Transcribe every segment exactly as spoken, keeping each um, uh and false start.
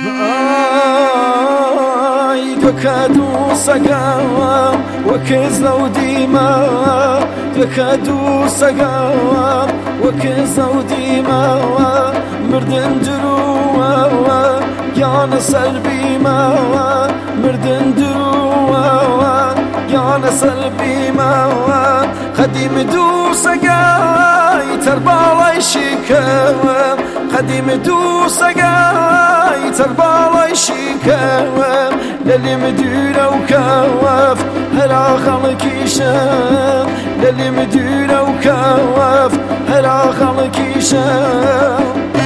ئای دوکەد و سەگەوە وەکێزە و دیمەوە دوکەد و سەگەوە وەکێزە و دیمەوە مردن درووەوە گیانە سەر بیمەوە مردن درووەوە گیانە سەر بیمەوە قەدیم دوو سەگای تەرباڵای شیکەوە قەدیم دوو سەگای تەرباڵای شیکەوە لەلیم دوورە و کەوەف هەرا خەڵکیشم لەلیم دوورە و کەوەف هەرا خەڵکیشم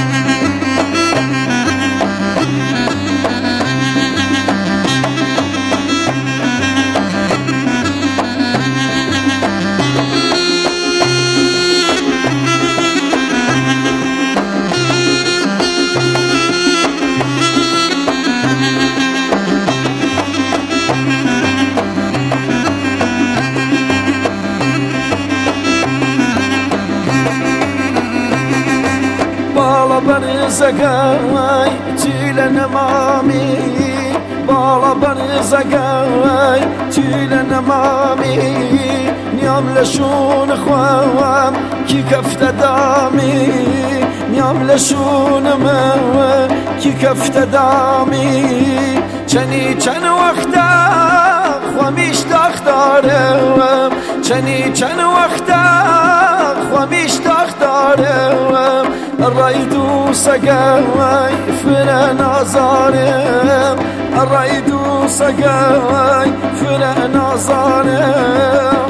باڵە بەرزەگای چی لە نەمامی باڵە بەرزەگای چی لە نەمامی نیام لە شوون خواوەم کی کەفتە دامی نیام لە شوونمەوە کی کەفتە دامی چەنی چەند وەختە خۆمیش داختارەوەم چەنی چەند وەختە خۆمیش داختارەوەم ڕای دوو سەگەوەی فرە نازانم ڕای دوو سەگەوەی فرە نازانم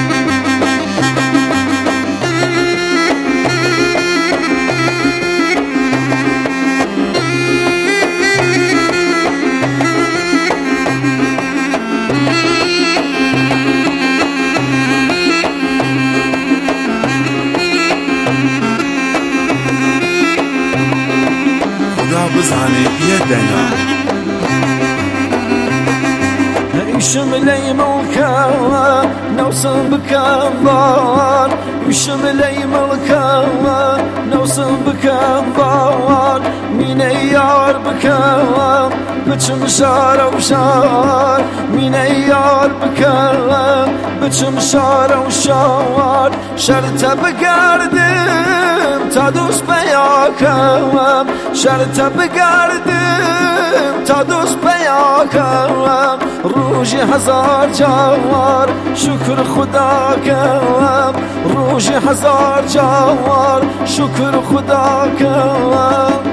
بزانێ یەکدەنا ئیشم لەی مڵکەوە نەوسم بکەم باوار ئیشم لەی مڵکەوە نەوسم بکەم باوار مینەی یار بکەوە بچم شارە و شار مینەی یار بکەوە بچم شارە و شار شەرتە بگەردم تا دوست پیاکەوەم شەرتە بگەردم تا دوست پیاکەوەم ڕۆژی هەزار جاوار شکر خوداکەوەم ڕۆژی هەزار جاوار شکر خوداکەوەم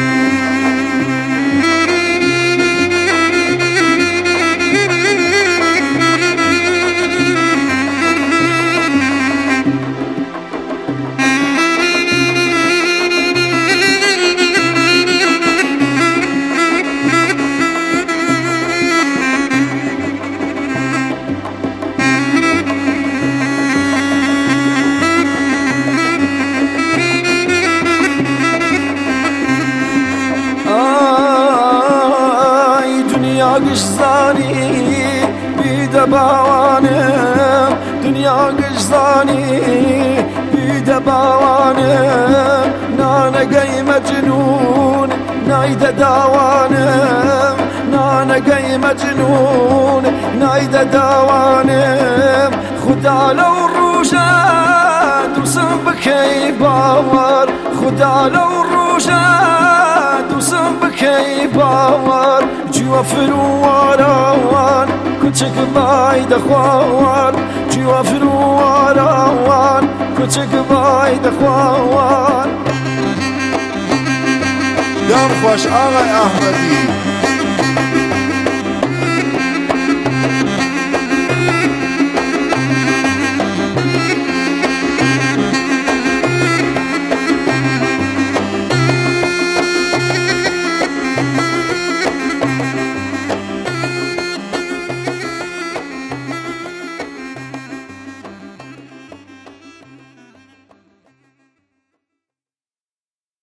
گشتزانی بیدە باوانم دنیا گشتزانی بیدە باوانم نانەگەی مەجنون نایدە داوانم نانەگەی مەجنون نایدە داوانم خدا لەو ڕۆژە دووسم بکەی باوەڕ خدا لەو ڕۆژە دووسم بکەی باوەڕ جووە فرووەراوان کوچک بای دەخواوان جووە فرووەراوان کوچک بای دەخواوان دام خۆش ئاغای ئەحمەدی